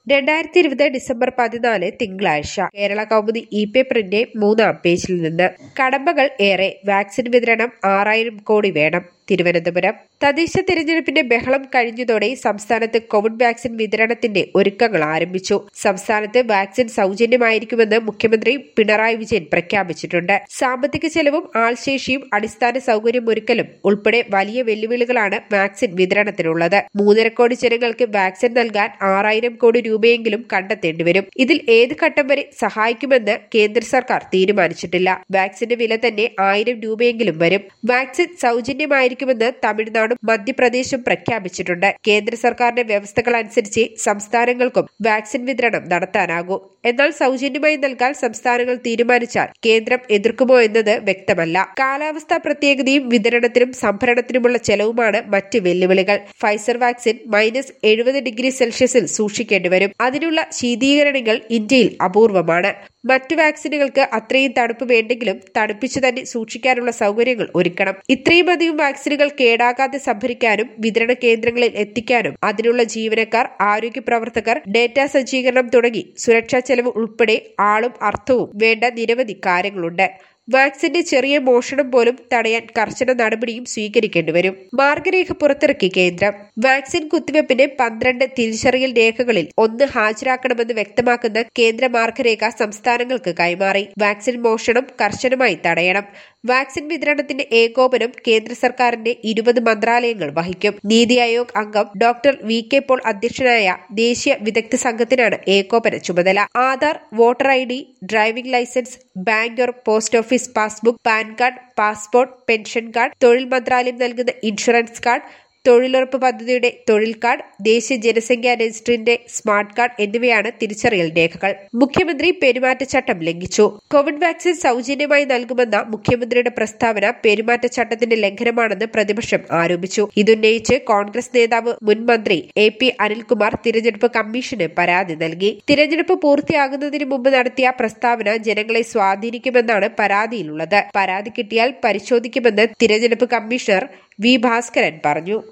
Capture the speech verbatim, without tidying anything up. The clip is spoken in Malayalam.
രണ്ടായിരത്തി ഇരുപത് ഡിസംബർ പതിനാല് തിങ്കളാഴ്ച കേരള കൗമുദി ഇ പേപ്പറിന്റെ മൂന്നാം പേജിൽ നിന്ന് കടമ്പകൾ ഏറെ വാക്സിൻ വിതരണം ആറായിരം കോടി വേണം. തിരുവനന്തപുരം തദ്ദേശ തിരഞ്ഞെടുപ്പിന്റെ ബഹളം കഴിഞ്ഞതോടെ സംസ്ഥാനത്ത് കോവിഡ് വാക്സിൻ വിതരണത്തിന്റെ ഒരുക്കങ്ങൾ ആരംഭിച്ചു. സംസ്ഥാനത്ത് വാക്സിൻ സൗജന്യമായിരിക്കുമെന്ന് മുഖ്യമന്ത്രി പിണറായി വിജയൻ പ്രഖ്യാപിച്ചിട്ടുണ്ട്. സാമ്പത്തിക ചെലവും ആൾശേഷിയും അടിസ്ഥാന സൗകര്യമൊരുക്കലും ഉൾപ്പെടെ വലിയ വെല്ലുവിളികളാണ് വാക്സിൻ വിതരണത്തിനുള്ളത്. മൂന്നര കോടി ജനങ്ങൾക്ക് വാക്സിൻ നൽകാൻ ആറായിരം കോടി രൂപയെങ്കിലും കണ്ടെത്തേണ്ടിവരും. ഇതിൽ ഏത് ഘട്ടം വരെ സഹായിക്കുമെന്ന് കേന്ദ്ര സർക്കാർ തീരുമാനിച്ചിട്ടില്ല. വാക്സിന്റെ വില തന്നെ ആയിരം രൂപയെങ്കിലും വരും. വാക്സിൻ സൗജന്യമായിരിക്കുമെന്ന് തമിഴ്നാടും മധ്യപ്രദേശും പ്രഖ്യാപിച്ചിട്ടുണ്ട്. കേന്ദ്ര സർക്കാരിന്റെ വ്യവസ്ഥകൾ അനുസരിച്ച് സംസ്ഥാനങ്ങൾക്കും വാക്സിൻ വിതരണം നടത്താനാകൂ. എന്നാൽ സൗജന്യമായി നൽകാൻ സംസ്ഥാനങ്ങൾ തീരുമാനിച്ചാൽ കേന്ദ്രം എതിർക്കുമോ എന്നത് വ്യക്തമല്ല. കാലാവസ്ഥാ പ്രത്യേകതയും വിതരണത്തിനും സംഭരണത്തിനുമുള്ള ചെലവുമാണ് മറ്റ് വെല്ലുവിളികൾ. ഫൈസർ വാക്സിൻ മൈനസ് എഴുപത് ഡിഗ്രി സെൽഷ്യസിൽ സൂക്ഷിക്കേണ്ടിവരും. അതിനുള്ള ശീതീകരണങ്ങൾ ഇന്ത്യയിൽ അപൂർവമാണ്. മറ്റു വാക്സിനുകൾക്ക് അത്രയും തണുപ്പ് വേണ്ടെങ്കിലും തണുപ്പിച്ചു തന്നെ സൂക്ഷിക്കാനുള്ള സൗകര്യങ്ങൾ ഒരുക്കണം. ഇത്രയും അധികം വാക്സിനുകൾ കേടാകാതെ സംഭരിക്കാനും വിതരണ കേന്ദ്രങ്ങളിൽ എത്തിക്കാനും അതിനുള്ള ജീവനക്കാർ, ആരോഗ്യ പ്രവർത്തകർ, ഡേറ്റാ സജ്ജീകരണം തുടങ്ങി സുരക്ഷാ ചെലവ് ഉൾപ്പെടെ ആളും അർത്ഥവും വേണ്ട നിരവധി കാര്യങ്ങളുണ്ട്. വാക്സിന്റെ ചെറിയ മോഷണം പോലും തടയാൻ കർശന നടപടിയും സ്വീകരിക്കേണ്ടി വരും. മാർഗരേഖ പുറത്തിറക്കി കേന്ദ്രം. വാക്സിൻ കുത്തിവെപ്പിന് പന്ത്രണ്ട് തിരിച്ചറിയൽ രേഖകളിൽ ഒന്ന് ഹാജരാക്കണമെന്ന് വ്യക്തമാക്കുന്ന കേന്ദ്ര മാർഗരേഖ സംസ്ഥാനങ്ങൾക്ക് കൈമാറി. വാക്സിൻ മോഷണം കർശനമായി തടയണം. വാക്സിൻ വിതരണത്തിന്റെ ഏകോപനം കേന്ദ്ര സർക്കാരിന്റെ ഇരുപത് മന്ത്രാലയങ്ങൾ വഹിക്കും. നീതി ആയോഗ് അംഗം ഡോക്ടർ വി കെ പോൾ അധ്യക്ഷനായ ദേശീയ വിദഗ്ധ സംഘത്തിനാണ് ഏകോപന ചുമതല. Aadhaar, voter I D, driving licence, bank or post office passbook, PAN card, passport, pension card, തൊഴിൽ മന്ത്രാലയം നൽകുന്ന ഇൻഷുറൻസ് കാർഡ്, തൊഴിലുറപ്പ് പദ്ധതിയുടെ തൊഴിൽ കാർഡ്, ദേശീയ ജനസംഖ്യാ രജിസ്റ്ററിന്റെ സ്മാർട്ട് കാർഡ് എന്നിവയാണ് തിരിച്ചറിയൽ രേഖകൾ. മുഖ്യമന്ത്രി പെരുമാറ്റച്ചട്ടം ലംഘിച്ചു. കോവിഡ് വാക്സിൻ സൗജന്യമായി നൽകുമെന്ന മുഖ്യമന്ത്രിയുടെ പ്രസ്താവന പെരുമാറ്റച്ചട്ടത്തിന്റെ ലംഘനമാണെന്ന് പ്രതിപക്ഷം ആരോപിച്ചു. ഇതുന്നയിച്ച് കോൺഗ്രസ് നേതാവ് മുൻ മന്ത്രി എ പി അനിൽകുമാർ തിരഞ്ഞെടുപ്പ് കമ്മീഷന് പരാതി നൽകി. തിരഞ്ഞെടുപ്പ് പൂർത്തിയാകുന്നതിന് മുമ്പ് നടത്തിയ പ്രസ്താവന ജനങ്ങളെ സ്വാധീനിക്കുമെന്നാണ് പരാതിയിലുള്ളത്. പരാതി കിട്ടിയാൽ പരിശോധിക്കുമെന്ന് തിരഞ്ഞെടുപ്പ് കമ്മീഷണർ വി ഭാസ്കരൻ പറഞ്ഞു.